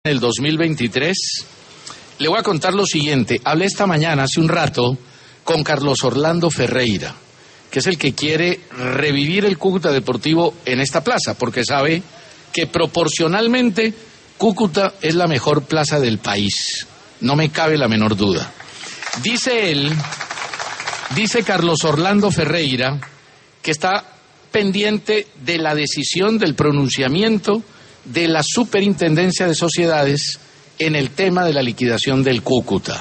el 2023. Le voy a contar lo siguiente. Hablé esta mañana, hace un rato, con Carlos Orlando Ferreira, que es el que quiere revivir el Cúcuta Deportivo en esta plaza, porque sabe que proporcionalmente Cúcuta es la mejor plaza del país. No me cabe la menor duda. Dice él, dice Carlos Orlando Ferreira, que está pendiente de la decisión del pronunciamiento de la Superintendencia de Sociedades en el tema de la liquidación del Cúcuta.